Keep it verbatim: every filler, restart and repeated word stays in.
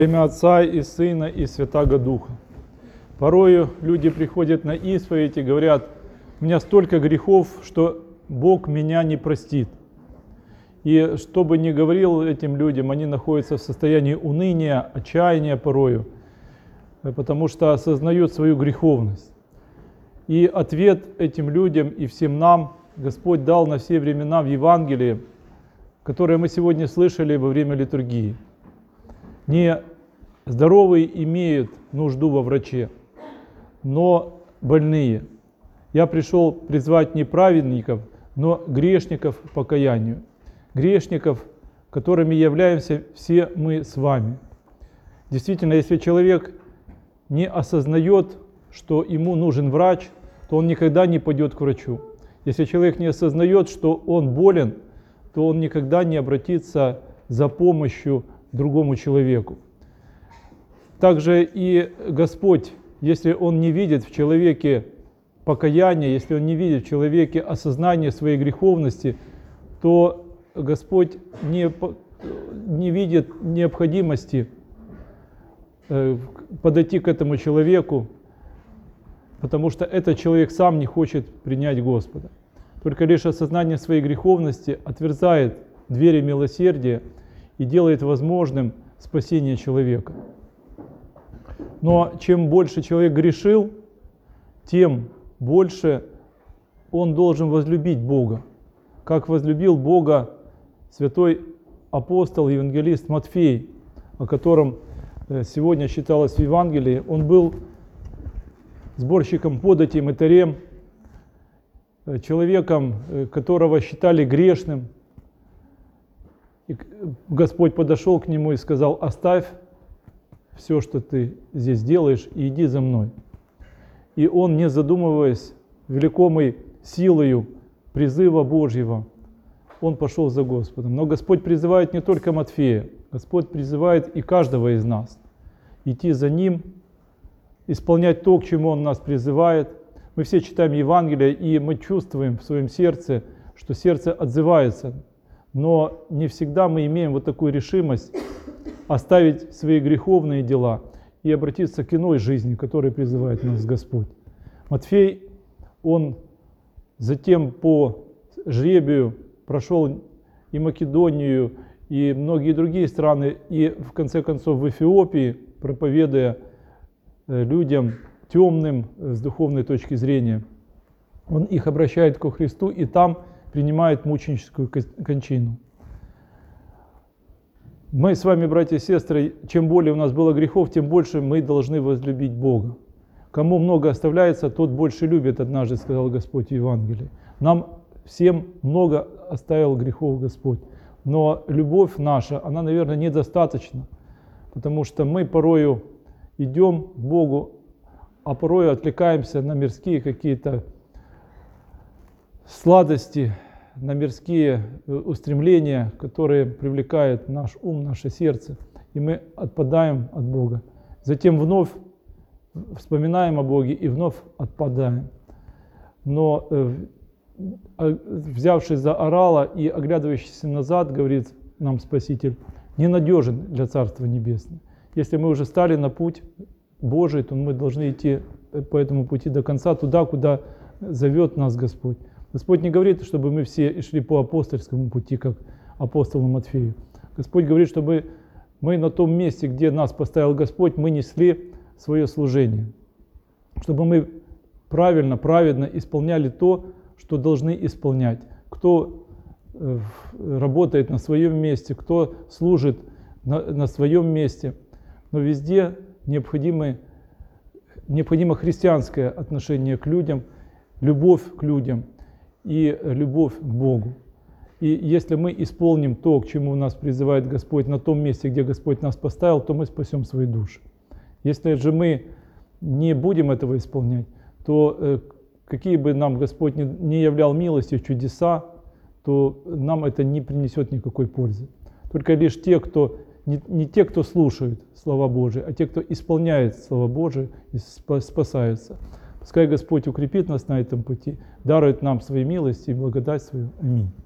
Во имя Отца и Сына и Святаго Духа. Порою люди приходят на исповедь и говорят: у меня столько грехов, что Бог меня не простит. И что бы ни говорил этим людям, они находятся в состоянии уныния, отчаяния порою, потому что осознают свою греховность. И ответ этим людям и всем нам Господь дал на все времена в Евангелии, которое мы сегодня слышали во время литургии. Не здоровые имеют нужду во враче, но больные. Я пришел призвать не праведников, но грешников к покаянию. Грешников, которыми являемся все мы с вами. Действительно, если человек не осознает, что ему нужен врач, то он никогда не пойдет к врачу. Если человек не осознает, что он болен, то он никогда не обратится за помощью к другому человеку. Также и Господь, если Он не видит в человеке покаяния, если Он не видит в человеке осознания своей греховности, то Господь не, не видит необходимости подойти к этому человеку, потому что этот человек сам не хочет принять Господа. Только лишь осознание своей греховности отверзает двери милосердия и делает возможным спасение человека. Но чем больше человек грешил, тем больше он должен возлюбить Бога. Как возлюбил Бога святой апостол, евангелист Матфей, о котором сегодня читалось в Евангелии. Он был сборщиком подати, мытарем, человеком, которого считали грешным. И Господь подошел к нему и сказал: оставь все, что ты здесь делаешь, и иди за мной. И он, не задумываясь, великомой силою призыва Божьего, он пошел за Господом. Но Господь призывает не только Матфея, Господь призывает и каждого из нас идти за Ним, исполнять то, к чему Он нас призывает. Мы все читаем Евангелие, и мы чувствуем в своем сердце, что сердце отзывается. Но не всегда мы имеем вот такую решимость оставить свои греховные дела и обратиться к иной жизни, которой призывает нас Господь. Матфей, он затем по жребию прошел и Македонию, и многие другие страны, и в конце концов в Эфиопии, проповедуя людям темным с духовной точки зрения, он их обращает ко Христу и там принимает мученическую кончину. Мы с вами, братья и сестры, чем более у нас было грехов, тем больше мы должны возлюбить Бога. Кому много оставляется, тот больше любит, однажды сказал Господь в Евангелии. Нам всем много оставил грехов Господь, но любовь наша, она, наверное, недостаточна, потому что мы порою идем к Богу, а порою отвлекаемся на мирские какие-то сладости, на мирские устремления, которые привлекают наш ум, наше сердце, и мы отпадаем от Бога. Затем вновь вспоминаем о Боге и вновь отпадаем. Но взявшись за орала и оглядывающийся назад, говорит нам Спаситель, ненадежен для Царства Небесного. Если мы уже стали на путь Божий, то мы должны идти по этому пути до конца, туда, куда зовет нас Господь. Господь не говорит, чтобы мы все шли по апостольскому пути, как апостолу Матфею. Господь говорит, чтобы мы на том месте, где нас поставил Господь, мы несли свое служение. Чтобы мы правильно, праведно исполняли то, что должны исполнять. Кто работает на своем месте, кто служит на, на своем месте. Но везде необходимо, необходимо христианское отношение к людям, любовь к людям и любовь к Богу. И если мы исполним то, к чему нас призывает Господь на том месте, где Господь нас поставил, то мы спасем свои души. Если же мы не будем этого исполнять, то какие бы нам Господь не являл милостью, чудеса, то нам это не принесет никакой пользы. Только лишь те, кто, не, не те, кто слушают слова Божии, а те, кто исполняет слова Божии, спасаются. Пускай Господь укрепит нас на этом пути, дарует нам свои милости и благодать свою. Аминь.